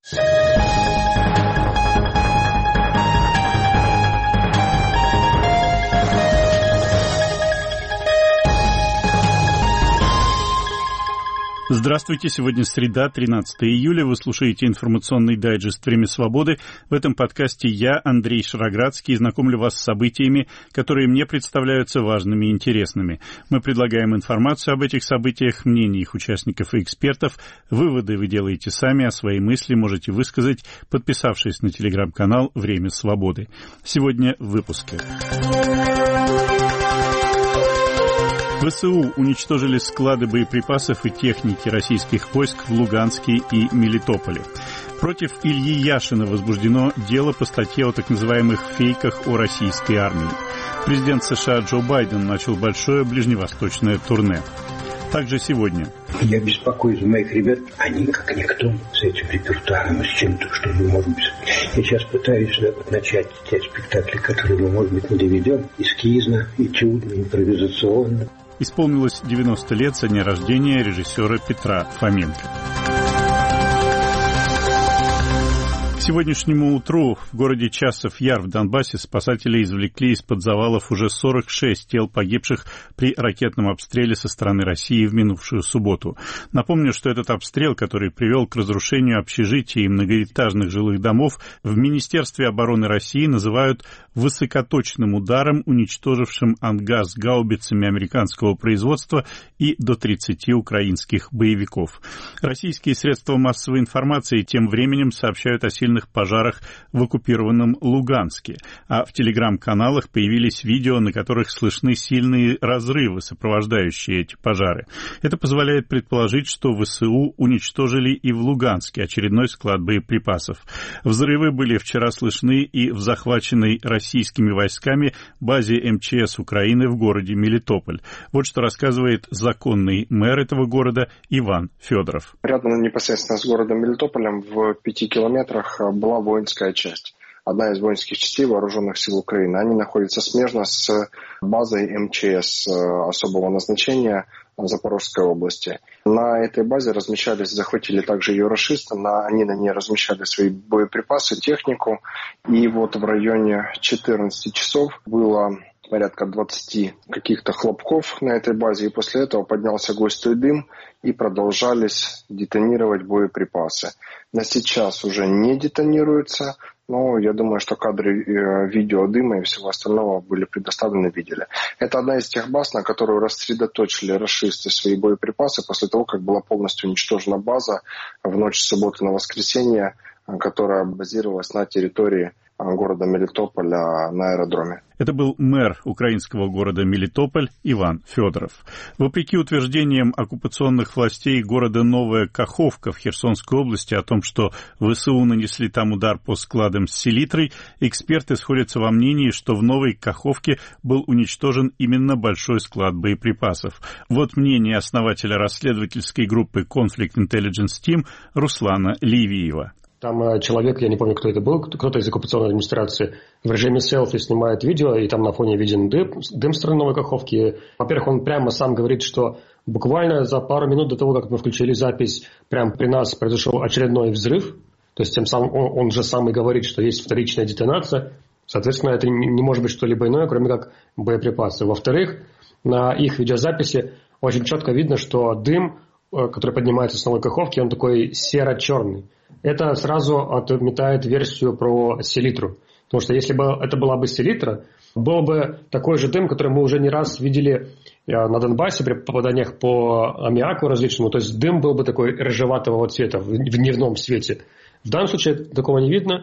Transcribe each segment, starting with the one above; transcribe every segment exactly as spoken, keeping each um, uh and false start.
Здравствуйте, сегодня среда, тринадцатое июля, вы слушаете информационный дайджест «Время свободы». В этом подкасте я, Андрей Шароградский, знакомлю вас с событиями, которые мне представляются важными и интересными. Мы предлагаем информацию об этих событиях, мнения их участников и экспертов. Выводы вы делаете сами, а свои мысли можете высказать, подписавшись на телеграм-канал «Время свободы». Сегодня в выпуске. ВСУ уничтожили склады боеприпасов и техники российских войск в Луганске и Мелитополе. Против Ильи Яшина возбуждено дело по статье о так называемых фейках о российской армии. Президент США Джо Байден начал большое ближневосточное турне. Также сегодня. Я беспокоюсь за моих ребят. Они как никто с этим репертуаром, с чем-то, что мы, может быть... Я сейчас пытаюсь начать те спектакли, которые мы, может быть, не доведем. Эскизно, этюдно, импровизационно. Исполнилось девяносто лет со дня рождения режиссера Петра Фоменко. К сегодняшнему утру в городе Часов Яр в Донбассе спасатели извлекли из-под завалов уже сорок шесть тел погибших при ракетном обстреле со стороны России в минувшую субботу. Напомню, что этот обстрел, который привел к разрушению общежитий и многоэтажных жилых домов, в Министерстве обороны России называют высокоточным ударом, уничтожившим ангар с гаубицами американского производства и до тридцати украинских боевиков. Российские средства массовой информации тем временем сообщают о сильных пожарах в оккупированном Луганске, а в телеграм-каналах появились видео, на которых слышны сильные разрывы, сопровождающие эти пожары. Это позволяет предположить, что ВСУ уничтожили и в Луганске очередной склад боеприпасов. Взрывы были вчера слышны и в захваченной российскими войсками базе эм че эс Украины в городе Мелитополь. Вот что рассказывает законный мэр этого города Иван Федоров. Рядом непосредственно с городом Мелитополем в пяти километрах была воинская часть. Одна из воинских частей вооруженных сил Украины. Они находятся смежно с базой эм че эс особого назначения в Запорожской области. На этой базе размещались, захватили также ее рашисты, на, они на ней размещали свои боеприпасы, технику. И вот в районе четырнадцати часов было порядка двадцати каких-то хлопков на этой базе, и после этого поднялся густой дым, и продолжались детонировать боеприпасы. На сейчас уже не детонируются, но я думаю, что кадры э, видео дыма и всего остального были предоставлены, видели. Это одна из тех баз, на которую рассредоточили рашисты свои боеприпасы после того, как была полностью уничтожена база в ночь с субботы на воскресенье, которая базировалась на территории города Мелитополя на аэродроме. Это был мэр украинского города Мелитополь Иван Федоров. Вопреки утверждениям оккупационных властей города Новая Каховка в Херсонской области о том, что ВСУ нанесли там удар по складам с селитрой, эксперты сходятся во мнении, что в Новой Каховке был уничтожен именно большой склад боеприпасов. Вот мнение основателя расследовательской группы Conflict Intelligence Team Руслана Ливиева. Там человек, я не помню, кто это был, кто-то из оккупационной администрации в режиме селфи снимает видео, и там на фоне виден дым, дым с стороны Новой Каховки. Во-первых, он прямо сам говорит, что буквально за пару минут до того, как мы включили запись, прямо при нас произошел очередной взрыв. То есть тем самым он, он же сам и говорит, что есть вторичная детонация. Соответственно, это не, не может быть что-либо иное, кроме как боеприпасы. Во-вторых, на их видеозаписи очень четко видно, что дым, который поднимается с Новой Каховки, он такой серо-черный. Это сразу отметает версию про селитру. Потому что если бы это была бы селитра, был бы такой же дым, который мы уже не раз видели на Донбассе при попаданиях по аммиаку различному. То есть дым был бы такой рыжеватого цвета в дневном свете. В данном случае такого не видно.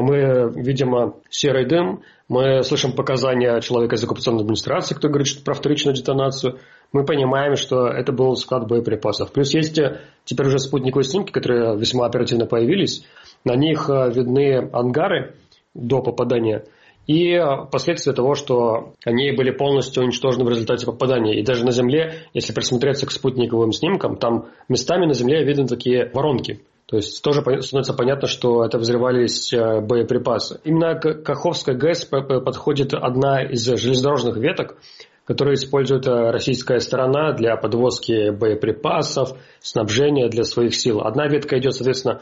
Мы видим серый дым, мы слышим показания человека из оккупационной администрации, кто говорит что про вторичную детонацию. Мы понимаем, что это был склад боеприпасов. Плюс есть теперь уже спутниковые снимки, которые весьма оперативно появились. На них видны ангары до попадания и последствия того, что они были полностью уничтожены в результате попадания. И даже на земле, если присмотреться к спутниковым снимкам, там местами на земле видны такие воронки. То есть тоже становится понятно, что это взрывались боеприпасы. Именно к Каховской ГЭС подходит одна из железнодорожных веток, которые использует российская сторона для подвозки боеприпасов, снабжения для своих сил. Одна ветка идет, соответственно,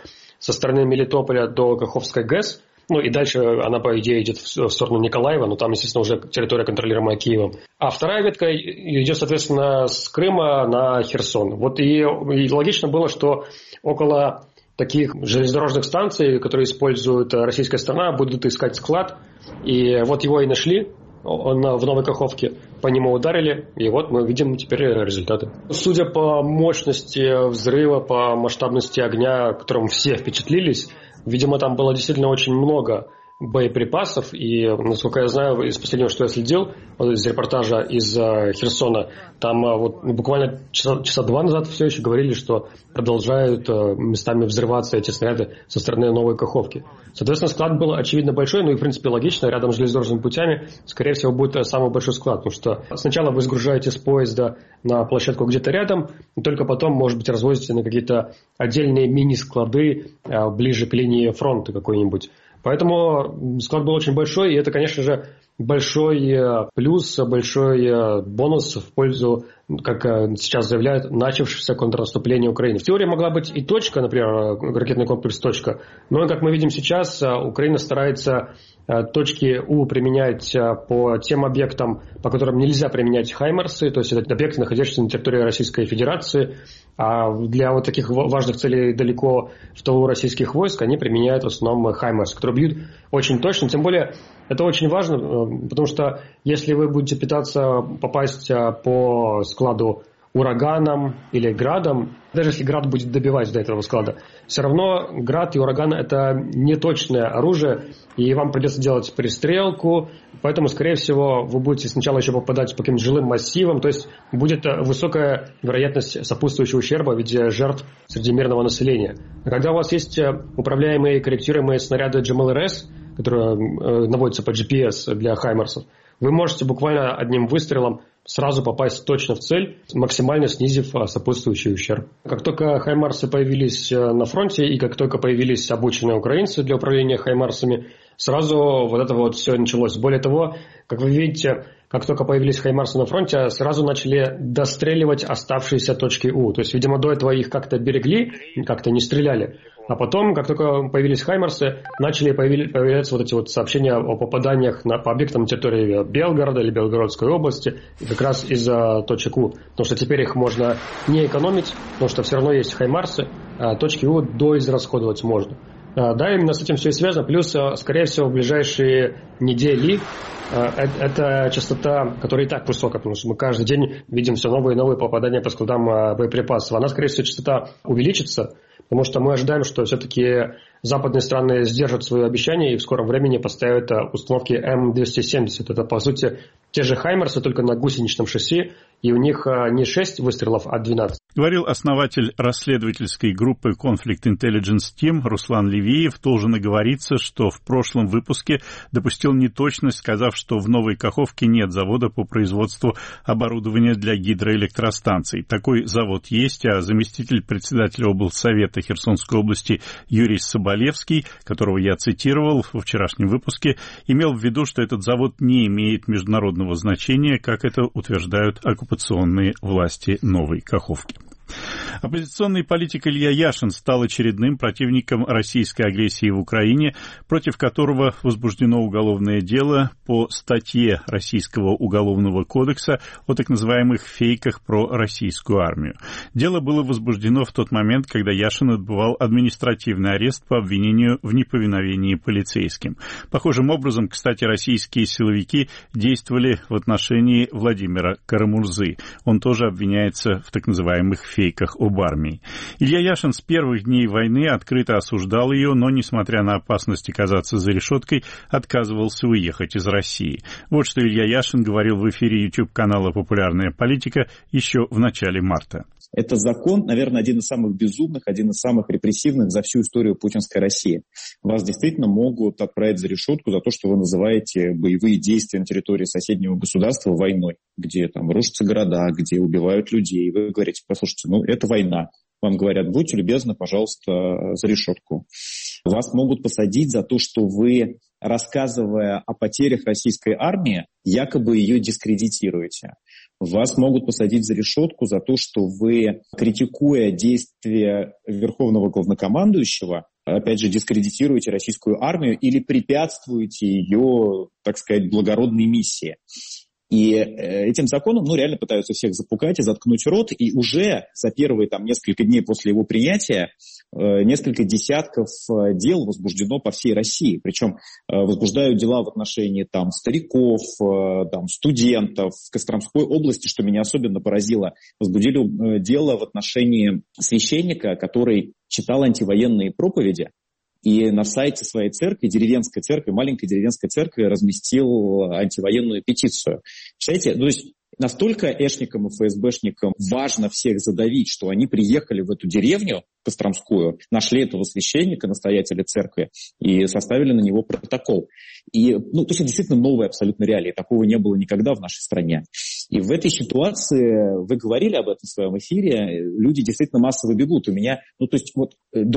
со стороны Мелитополя до Каховской ГЭС. Ну и дальше она, по идее, идет в сторону Николаева, но там, естественно, уже территория, контролируемая Киевом. А вторая ветка идет, соответственно, с Крыма на Херсон. Вот и, и логично было, что около таких железнодорожных станций, которые использует российская сторона, будут искать склад. И вот его и нашли. Он в Новой Каховке, по нему ударили, и вот мы видим теперь результаты. Судя по мощности взрыва, по масштабности огня, которым все впечатлились, видимо, там было действительно очень много боеприпасов, и, насколько я знаю, из последнего, что я следил, из репортажа из Херсона, там вот буквально часа, часа два назад все еще говорили, что продолжают местами взрываться эти снаряды со стороны Новой Каховки. Соответственно, склад был, очевидно, большой, ну и, в принципе, логично, рядом с железнодорожными путями, скорее всего, будет самый большой склад, потому что сначала вы сгружаете с поезда на площадку где-то рядом, и только потом, может быть, развозите на какие-то отдельные мини-склады ближе к линии фронта какой-нибудь. Поэтому склад был очень большой, и это, конечно же, большой плюс, большой бонус в пользу, как сейчас заявляют, начавшегося контрнаступления Украины. В теории могла быть и точка, например, ракетный комплекс «Точка», но, как мы видим сейчас, Украина старается точки У применять по тем объектам, по которым нельзя применять хаймарсы, то есть это объекты, находящиеся на территории Российской Федерации, а для вот таких важных целей далеко в тылу российских войск они применяют в основном хаймарсы, которые бьют очень точно, тем более это очень важно, потому что если вы будете пытаться попасть по складу ураганом или градом, даже если град будет добивать до этого склада, все равно град и ураган – это неточное оружие, и вам придется делать пристрелку, поэтому, скорее всего, вы будете сначала еще попадать по каким-то жилым массивам, то есть будет высокая вероятность сопутствующего ущерба в виде жертв среди мирного населения. А когда у вас есть управляемые и корректируемые снаряды джи эм эл эр эс, которые наводятся по джи пи эс для хаймарсов, вы можете буквально одним выстрелом сразу попасть точно в цель, максимально снизив сопутствующий ущерб. Как только хаймарсы появились на фронте и как только появились обученные украинцы для управления хаймарсами, сразу вот это вот все началось. Более того, как вы видите, как только появились хаймарсы на фронте, сразу начали достреливать оставшиеся точки У. То есть, видимо, до этого их как-то берегли, как-то не стреляли. А потом, как только появились хаймарсы, начали появляться вот эти вот сообщения о попаданиях на, по объектам на территории Белгорода или Белгородской области, как раз из-за точек У. Потому что теперь их можно не экономить, потому что все равно есть хаймарсы, а точки У доизрасходовать можно. Да, именно с этим все и связано. Плюс, скорее всего, в ближайшие недели эта частота, которая и так высокая, потому что мы каждый день видим все новые и новые попадания по складам боеприпасов. Она, скорее всего, частота увеличится, потому что мы ожидаем, что все-таки западные страны сдержат свои обещания и в скором времени поставят установки эм двести семьдесят. Это, по сути, те же хаймерсы, только на гусеничном шасси, и у них не шесть выстрелов, а двенадцать. Говорил основатель расследовательской группы Conflict Intelligence Team Руслан Левиев. Должен оговориться, что в прошлом выпуске допустил неточность, сказав, что в Новой Каховке нет завода по производству оборудования для гидроэлектростанций. Такой завод есть, а заместитель председателя облсовета Херсонской области Юрий Соболевский, которого я цитировал во вчерашнем выпуске, имел в виду, что этот завод не имеет международного значения, как это утверждают оккупационные власти Новой Каховки. Оппозиционный политик Илья Яшин стал очередным противником российской агрессии в Украине, против которого возбуждено уголовное дело по статье Российского уголовного кодекса о так называемых фейках про российскую армию. Дело было возбуждено в тот момент, когда Яшин отбывал административный арест по обвинению в неповиновении полицейским. Похожим образом, кстати, российские силовики действовали в отношении Владимира Карамурзы. Он тоже обвиняется в так называемых фейках об армии. Илья Яшин с первых дней войны открыто осуждал ее, но, несмотря на опасность оказаться за решеткой, отказывался уехать из России. Вот что Илья Яшин говорил в эфире YouTube-канала «Популярная политика» еще в начале марта. Это закон, наверное, один из самых безумных, один из самых репрессивных за всю историю путинской России. Вас действительно могут отправить за решетку за то, что вы называете боевые действия на территории соседнего государства войной, где там рушатся города, где убивают людей. Вы говорите, послушайте, ну это война. Вам говорят, будьте любезны, пожалуйста, за решетку. Вас могут посадить за то, что вы, рассказывая о потерях российской армии, якобы ее дискредитируете. Вас могут посадить за решетку за то, что вы, критикуя действия верховного главнокомандующего, опять же, дискредитируете российскую армию или препятствуете ее, так сказать, благородной миссии. И этим законом, ну, реально пытаются всех запугать и заткнуть рот, и уже за первые там несколько дней после его принятия несколько десятков дел возбуждено по всей России. Причем возбуждают дела в отношении там стариков, там, студентов. В Костромской области, что меня особенно поразило, возбудили дело в отношении священника, который читал антивоенные проповеди. И на сайте своей церкви, деревенской церкви, маленькой деревенской церкви, разместил антивоенную петицию. Представляете, то есть настолько эшникам и ФСБшникам важно всех задавить, что они приехали в эту деревню Костромскую, нашли этого священника, настоятеля церкви, и составили на него протокол. И, ну, то есть это действительно новые абсолютно реалии. Такого не было никогда в нашей стране. И в этой ситуации, вы говорили об этом в своем эфире, люди действительно массово бегут. У меня, ну, то есть вот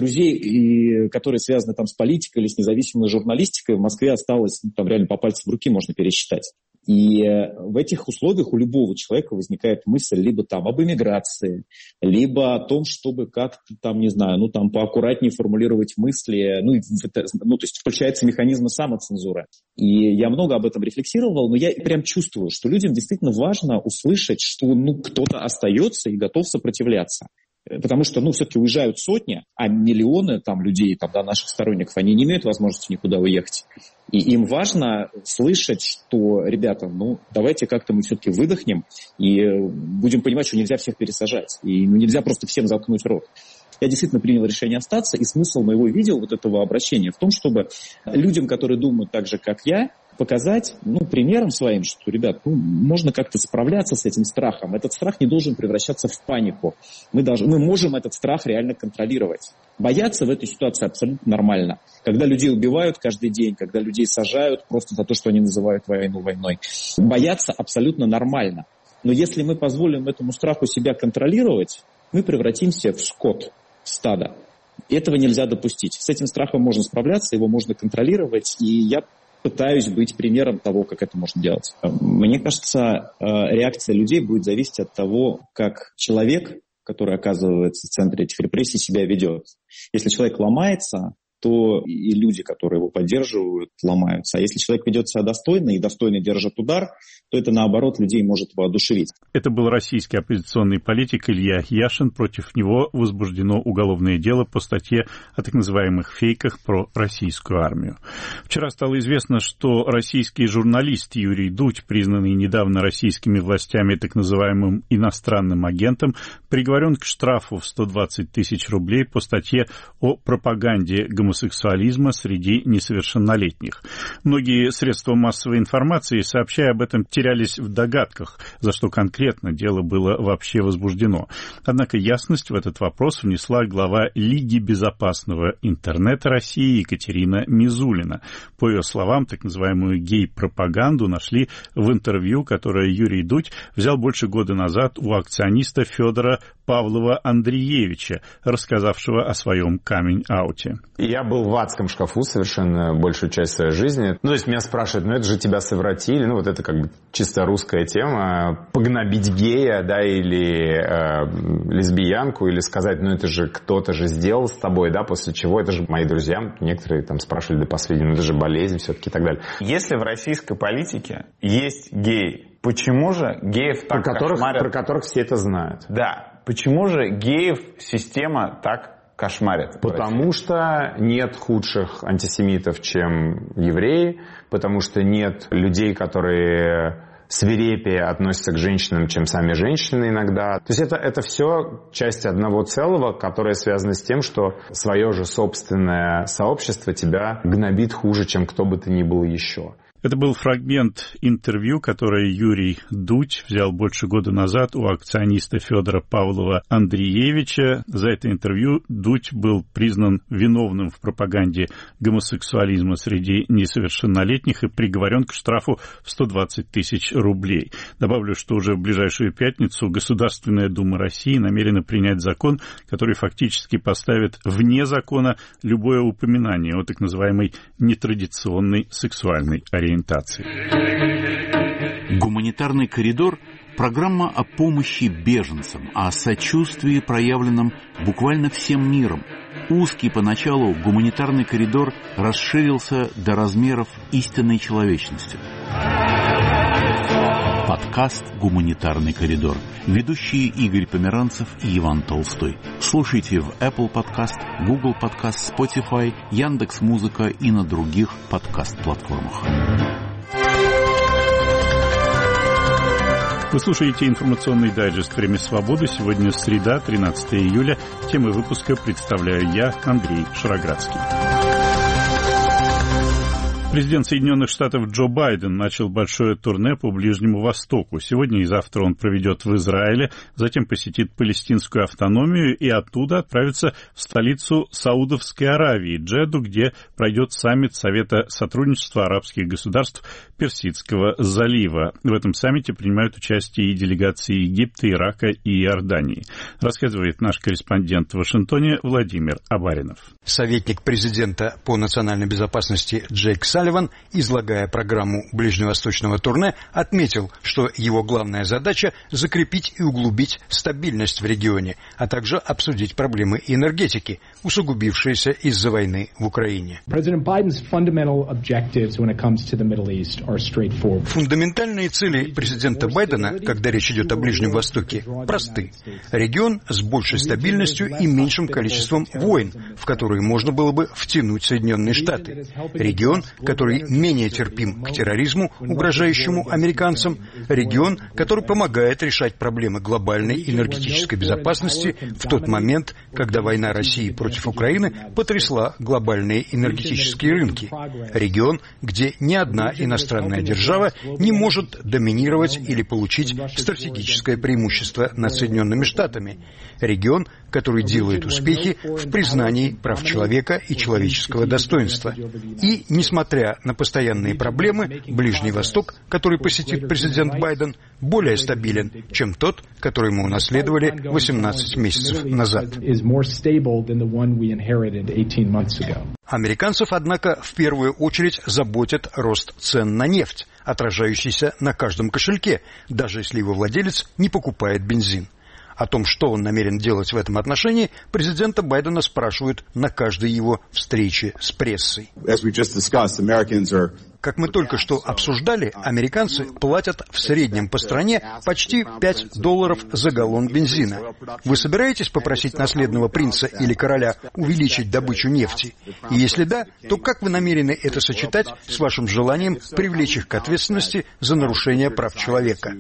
друзей, которые связаны там с политикой или с независимой журналистикой, в Москве осталось, ну, там реально по пальцам руки можно пересчитать. И в этих условиях у любого человека возникает мысль либо там об эмиграции, либо о том, чтобы как-то там, не знаю, ну там поаккуратнее формулировать мысли, ну, это, ну то есть включается механизм самоцензуры. И я много об этом рефлексировал, но я прям чувствую, что людям действительно важно услышать, что ну кто-то остается и готов сопротивляться. Потому что, ну, все-таки уезжают сотни, а миллионы там людей, там, да, наших сторонников, они не имеют возможности никуда уехать. И им важно слышать, что, ребята, ну, давайте как-то мы все-таки выдохнем и будем понимать, что нельзя всех пересажать. И ну, нельзя просто всем заткнуть рот. Я действительно принял решение остаться, и смысл моего видео, вот этого обращения, в том, чтобы людям, которые думают так же, как я, показать, ну, примером своим, что, ребят, ну, можно как-то справляться с этим страхом. Этот страх не должен превращаться в панику. Мы, должны, мы можем этот страх реально контролировать. Бояться в этой ситуации абсолютно нормально. Когда людей убивают каждый день, когда людей сажают просто за то, что они называют войну войной. Бояться абсолютно нормально. Но если мы позволим этому страху себя контролировать, мы превратимся в скот, в стадо. И этого нельзя допустить. С этим страхом можно справляться, его можно контролировать, и я пытаюсь быть примером того, как это можно делать. Мне кажется, реакция людей будет зависеть от того, как человек, который оказывается в центре этих репрессий, себя ведет. Если человек ломается, то и люди, которые его поддерживают, ломаются. А если человек ведет себя достойно и достойно держит удар, то это, наоборот, людей может воодушевить. Это был российский оппозиционный политик Илья Яшин. Против него возбуждено уголовное дело по статье о так называемых фейках про российскую армию. Вчера стало известно, что российский журналист Юрий Дудь, признанный недавно российскими властями так называемым иностранным агентом, приговорен к штрафу в сто двадцать тысяч рублей по статье о пропаганде гомосексуализма гомосексуализма среди несовершеннолетних. Многие средства массовой информации, сообщая об этом, терялись в догадках, за что конкретно дело было вообще возбуждено. Однако ясность в этот вопрос внесла глава Лиги безопасного интернета России Екатерина Мизулина. По ее словам, так называемую гей-пропаганду нашли в интервью, которое Юрий Дудь взял больше года назад у акциониста Федора Павлова Андреевича, рассказавшего о своем каминг-ауте. Я был в адском шкафу совершенно большую часть своей жизни. Ну, то есть меня спрашивают, ну это же тебя совратили, ну вот это как бы чисто русская тема, погнобить гея, да, или э, лесбиянку, или сказать, ну это же кто-то же сделал с тобой, да, после чего, это же мои друзья, некоторые там спрашивали до последнего, ну это же болезнь все-таки и так далее. Если в российской политике есть геи, почему же геев так про которых, кошмарят? Про которых все это знают. Да. Почему же геев система так кошмарит? Потому что нет худших антисемитов, чем евреи, потому что нет людей, которые свирепее относятся к женщинам, чем сами женщины иногда. То есть это, это все часть одного целого, которое связано с тем, что свое же собственное сообщество тебя гнобит хуже, чем кто бы то ни был еще. Это был фрагмент интервью, которое Юрий Дудь взял больше года назад у акциониста Федора Павлова Андреевича. За это интервью Дудь был признан виновным в пропаганде гомосексуализма среди несовершеннолетних и приговорен к штрафу в сто двадцать тысяч рублей. Добавлю, что уже в ближайшую пятницу Государственная Дума России намерена принять закон, который фактически поставит вне закона любое упоминание о так называемой нетрадиционной сексуальной ориентации. Гуманитарный коридор Программа о помощи беженцам, о сочувствии, проявленном буквально всем миром. Узкий поначалу гуманитарный коридор расширился до размеров истинной человечности. Подкаст «Гуманитарный коридор». Ведущие Игорь Померанцев и Иван Толстой. Слушайте в Apple Podcast, Google Podcast, Spotify, Яндекс.Музыка и на других подкаст-платформах. Вы слушаете информационный дайджест «Время свободы». Сегодня среда, тринадцатое июля. Темы выпуска представляю я, Андрей Шароградский. Президент Соединенных Штатов Джо Байден начал большое турне по Ближнему Востоку. Сегодня и завтра он проведет в Израиле, затем посетит палестинскую автономию и оттуда отправится в столицу Саудовской Аравии, Джедду, где пройдет саммит Совета сотрудничества арабских государств Персидского залива. В этом саммите принимают участие и делегации Египта, Ирака и Иордании. Рассказывает наш корреспондент в Вашингтоне Владимир Абаринов. Советник президента по национальной безопасности Джейк Салливан, излагая программу ближневосточного турне, отметил, что его главная задача – закрепить и углубить стабильность в регионе, а также обсудить проблемы энергетики, усугубившиеся из-за войны в Украине. Фундаментальные цели президента Байдена, когда речь идет о Ближнем Востоке, просты. Регион с большей стабильностью и меньшим количеством войн, в которые можно было бы втянуть Соединенные Штаты. Регион, который менее терпим к терроризму, угрожающему американцам. Регион, который помогает решать проблемы глобальной энергетической безопасности в тот момент, когда война России против Украины потрясла глобальные энергетические рынки. Регион, где ни одна иностранная держава не может доминировать или получить стратегическое преимущество над Соединенными Штатами. Регион, который делает успехи в признании прав человека и человеческого достоинства. И, несмотря на постоянные проблемы, Ближний Восток, который посетит президент Байден, более стабилен, чем тот, который мы унаследовали восемнадцать месяцев назад. Американцев, однако, в первую очередь заботит рост цен на нефть, отражающийся на каждом кошельке, даже если его владелец не покупает бензин. О том, что он намерен делать в этом отношении, президента Байдена спрашивают на каждой его встрече с прессой. Как мы только что обсуждали, американцы платят в среднем по стране почти пять долларов за галлон бензина. Вы собираетесь попросить наследного принца или короля увеличить добычу нефти? И если да, то как вы намерены это сочетать с вашим желанием привлечь их к ответственности за нарушение прав человека?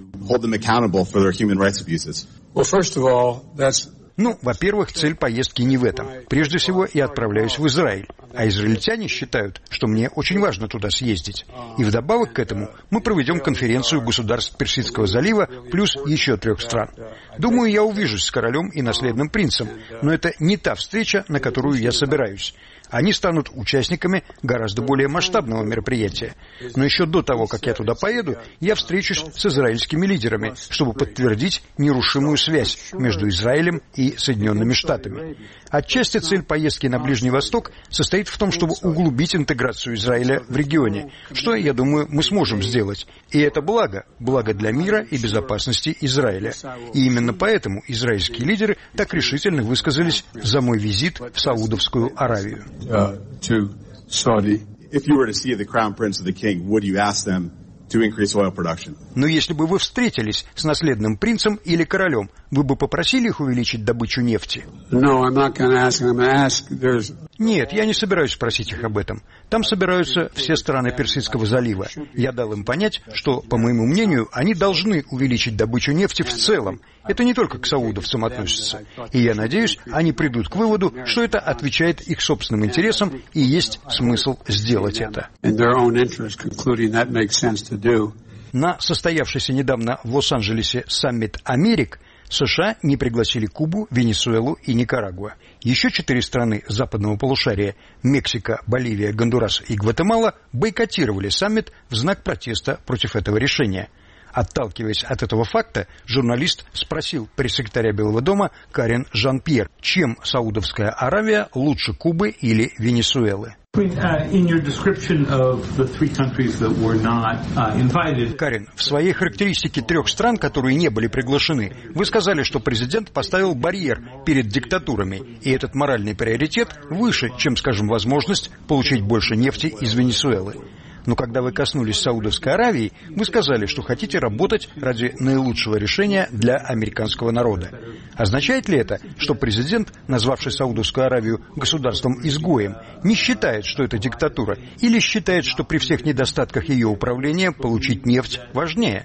Ну, во-первых, цель поездки не в этом. Прежде всего, я отправляюсь в Израиль. А израильтяне считают, что мне очень важно туда съездить. И вдобавок к этому мы проведем конференцию государств Персидского залива плюс еще трех стран. Думаю, я увижусь с королем и наследным принцем, но это не та встреча, на которую я собираюсь. Они станут участниками гораздо более масштабного мероприятия. Но еще до того, как я туда поеду, я встречусь с израильскими лидерами, чтобы подтвердить нерушимую связь между Израилем и Соединенными Штатами. Отчасти цель поездки на Ближний Восток состоит в том, чтобы углубить интеграцию Израиля в регионе, что, я думаю, мы сможем сделать. И это благо, благо для мира и безопасности Израиля. И именно поэтому израильские лидеры так решительно высказались за мой визит в Саудовскую Аравию. Uh, to Saudi. If you were to see the crown prince of the king, would you ask them to increase oil production? Но если бы вы встретились с наследным принцем или королем, вы бы попросили их увеличить добычу нефти? No, I'm not going to ask them. I'm going to ask. There's... Нет, я не собираюсь просить их об этом. Там собираются все страны Персидского залива. Я дал им понять, что, по моему мнению, они должны увеличить добычу нефти в целом. Это не только к саудовцам относится. И я надеюсь, они придут к выводу, что это отвечает их собственным интересам и есть смысл сделать это. На состоявшийся недавно в Лос-Анджелесе саммит «Америк» США не пригласили Кубу, Венесуэлу и Никарагуа. Еще четыре страны западного полушария – Мексика, Боливия, Гондурас и Гватемала – бойкотировали саммит в знак протеста против этого решения. Отталкиваясь от этого факта, журналист спросил пресс-секретаря Белого дома Карен Жан-Пьер, чем Саудовская Аравия лучше Кубы или Венесуэлы. Карен, в своей характеристике трех стран, которые не были приглашены, вы сказали, что президент поставил барьер перед диктатурами, и этот моральный приоритет выше, чем, скажем, возможность получить больше нефти из Венесуэлы. Но когда вы коснулись Саудовской Аравии, вы сказали, что хотите работать ради наилучшего решения для американского народа. Означает ли это, что президент, назвавший Саудовскую Аравию государством-изгоем, не считает, что это диктатура, или считает, что при всех недостатках ее управления получить нефть важнее?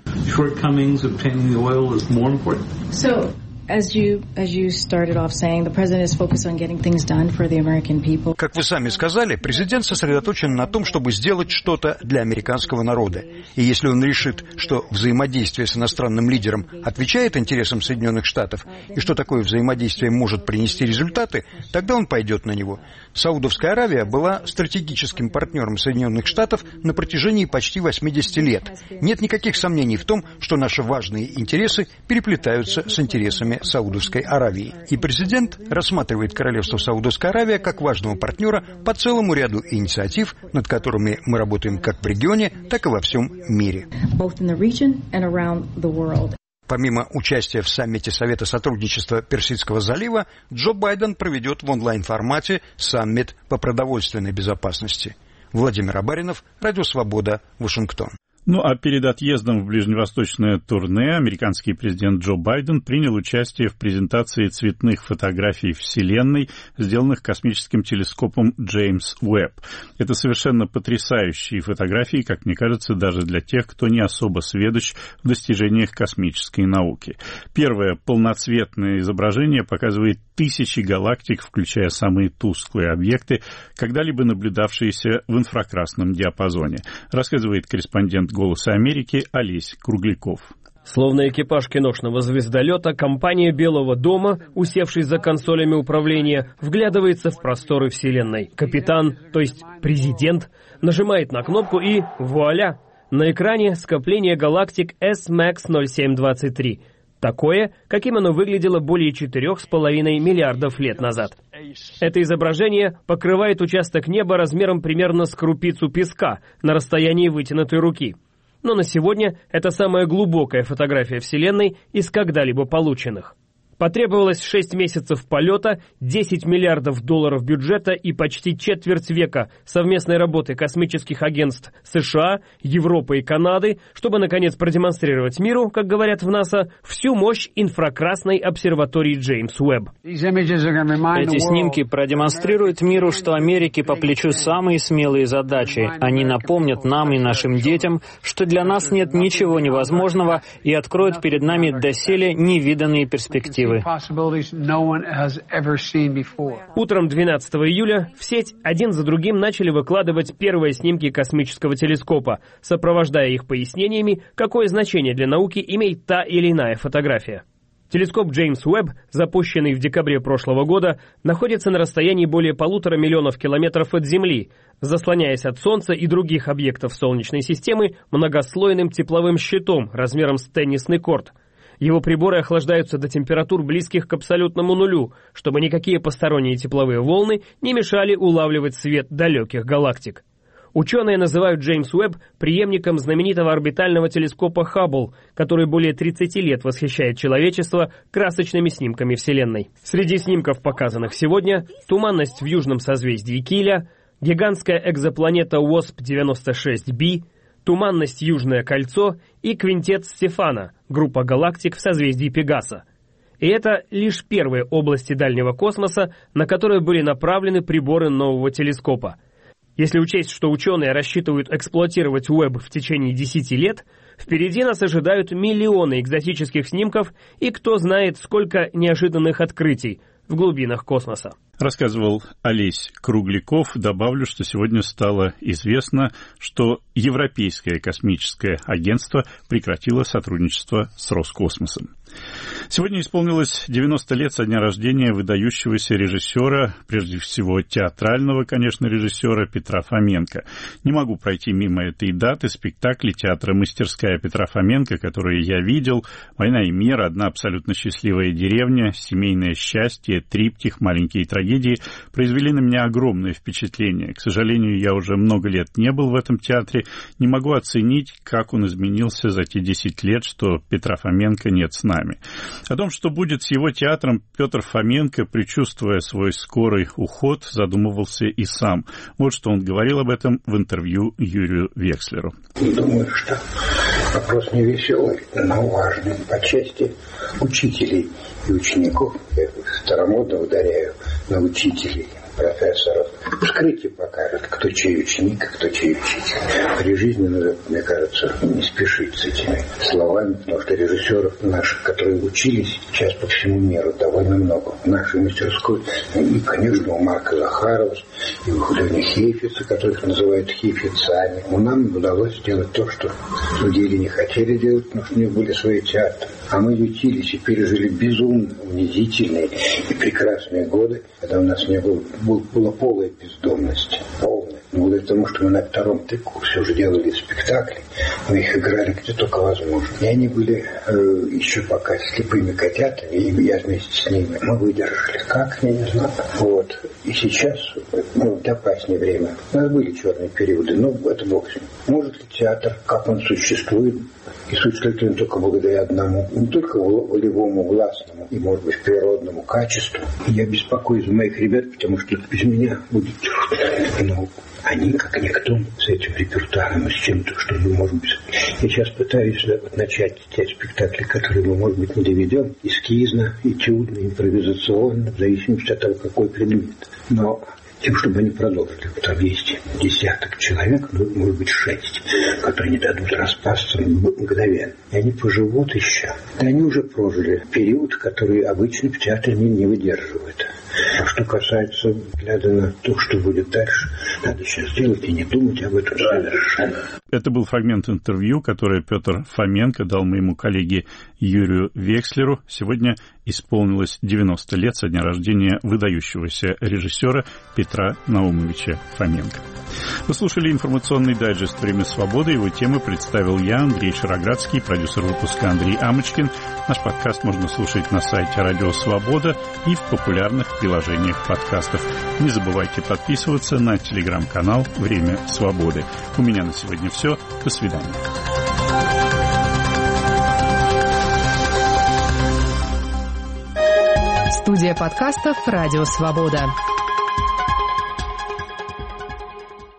As you, as you started off saying, the president is focused on getting things done for the American people. Как вы сами сказали, президент сосредоточен на том, чтобы сделать что-то для американского народа. И если он решит, что взаимодействие с иностранным лидером отвечает интересам Соединенных Штатов, и что такое взаимодействие может принести результаты, тогда он пойдет на него. Саудовская Аравия была стратегическим партнером Соединенных Штатов на протяжении почти восьмидесяти лет. Нет никаких сомнений в том, что наши важные интересы переплетаются с интересами Саудовской Аравии. И президент рассматривает королевство Саудовская Аравия как важного партнера по целому ряду инициатив, над которыми мы работаем как в регионе, так и во всем мире. Помимо участия в саммите Совета сотрудничества Персидского залива, Джо Байден проведет в онлайн-формате саммит по продовольственной безопасности. Владимир Абаринов, Радио Свобода, Вашингтон. Ну а перед отъездом в ближневосточное турне американский президент Джо Байден принял участие в презентации цветных фотографий Вселенной, сделанных космическим телескопом Джеймс Уэбб. Это совершенно потрясающие фотографии, как мне кажется, даже для тех, кто не особо сведущ в достижениях космической науки. Первое полноцветное изображение показывает тысячи галактик, включая самые тусклые объекты, когда-либо наблюдавшиеся в инфракрасном диапазоне, рассказывает корреспондент «Голоса Америки» Олесь Кругляков. Словно экипаж киношного звездолета, компания Белого дома, усевшись за консолями управления, вглядывается в просторы Вселенной. Капитан, то есть президент, нажимает на кнопку и вуаля! На экране скопление галактик эс макс ноль семь двадцать три. Такое, каким оно выглядело более четырех с половиной миллиардов лет назад. Это изображение покрывает участок неба размером примерно с крупицу песка на расстоянии вытянутой руки. Но на сегодня это самая глубокая фотография Вселенной из когда-либо полученных. Потребовалось шесть месяцев полета, десять миллиардов долларов бюджета и почти четверть века совместной работы космических агентств США, Европы и Канады, чтобы, наконец, продемонстрировать миру, как говорят в НАСА, всю мощь инфракрасной обсерватории Джеймс Уэбб. Эти снимки продемонстрируют миру, что Америке по плечу самые смелые задачи. Они напомнят нам и нашим детям, что для нас нет ничего невозможного, и откроют перед нами доселе невиданные перспективы. Утром двенадцатого июля в сеть один за другим начали выкладывать первые снимки космического телескопа, сопровождая их пояснениями, какое значение для науки имеет та или иная фотография. Телескоп Джеймс Уэбб, запущенный в декабре прошлого года, находится на расстоянии более полутора миллионов километров от Земли, заслоняясь от Солнца и других объектов Солнечной системы многослойным тепловым щитом размером с теннисный корт. Его приборы охлаждаются до температур, близких к абсолютному нулю, чтобы никакие посторонние тепловые волны не мешали улавливать свет далеких галактик. Ученые называют Джеймс Уэбб преемником знаменитого орбитального телескопа Хаббл, который более тридцати лет восхищает человечество красочными снимками Вселенной. Среди снимков, показанных сегодня, туманность в южном созвездии Киля, гигантская экзопланета уосп девяносто шесть би, туманность Южное кольцо и квинтет Стефана, группа галактик в созвездии Пегаса. И это лишь первые области дальнего космоса, на которые были направлены приборы нового телескопа. Если учесть, что ученые рассчитывают эксплуатировать Уэбб в течение десяти лет, впереди нас ожидают миллионы экзотических снимков и кто знает, сколько неожиданных открытий в глубинах космоса. Рассказывал Олесь Кругляков. Добавлю, что сегодня стало известно, что Европейское космическое агентство прекратило сотрудничество с Роскосмосом. Сегодня исполнилось девяносто лет со дня рождения выдающегося режиссера, прежде всего театрального, конечно, режиссера Петра Фоменко. Не могу пройти мимо этой даты спектакля театра «Мастерская» Петра Фоменко, которые я видел. «Война и мир», «Одна абсолютно счастливая деревня», «Семейное счастье», «Триптих», «Маленькие трагедии» произвели на меня огромное впечатление. К сожалению, я уже много лет не был в этом театре. Не могу оценить, как он изменился за те десять лет, что Петра Фоменко нет с нами. О том, что будет с его театром, Петр Фоменко, предчувствуя свой скорый уход, задумывался и сам. Вот что он говорил об этом в интервью Юрию Векслеру. Думаю, что вопрос не веселый, но важный по части учителей и учеников. Я старомодно ударяю на учителей, профессоров. Вскрытие покажет, кто чей ученик, кто чей учитель. При жизни надо, мне кажется, не спешить с этими словами, потому что режиссеров наших, которые учились сейчас по всему миру, довольно много. В нашей мастерской, и, конечно, у Марка Захарова, и у Лены Хейфица, которых называют хейфицами. У нам удалось сделать то, что другие не хотели делать, потому что у них были свои театры. А мы учились и пережили безумно унизительные и прекрасные годы, когда у нас не было, была полная бездомность. Полная. Но благодаря тому, что мы на втором курсе уже делали спектакли, мы их играли где только возможно. И они были э, еще пока слепыми котятами, и я вместе с ними. Мы выдержали. Как? Я не знаю. Вот. И сейчас, ну, в опаснее время, у нас были черные периоды, но это бог с ним. Может ли театр, как он существует, и существует он только благодаря одному, не только волевому, властному и, может быть, природному качеству. Я беспокоюсь за моих ребят, потому что без меня будет ну, они, как никто, с этим репертуаром, с чем-то, что мы, может быть... Я сейчас пытаюсь вот, начать те спектакли, которые мы, может быть, не доведем, эскизно, этюдно, импровизационно, в зависимости от того, какой предмет. Но тем, чтобы они продолжили. Там есть десяток человек, ну, может быть, шесть, которые не дадут распасться мгновенно. И они поживут еще. Да они уже прожили период, который обычно в театре не, не выдерживают. А что касается взгляда на то, что будет дальше, надо сейчас сделать и не думать об этом совершенно. Это был фрагмент интервью, которое Петр Фоменко дал моему коллеге Юрию Векслеру. Сегодня исполнилось девяносто лет со дня рождения выдающегося режиссера Петра Наумовича Фоменко. Вы слушали информационный дайджест «Время свободы». Его темы представил я, Андрей Шароградский, продюсер выпуска Андрей Амочкин. Наш подкаст можно слушать на сайте Радио Свобода и в популярных приложениях подкастов. Не забывайте подписываться на телеграм-канал «Время свободы». У меня на сегодня все. До свидания. Студия подкастов «Радио Свобода».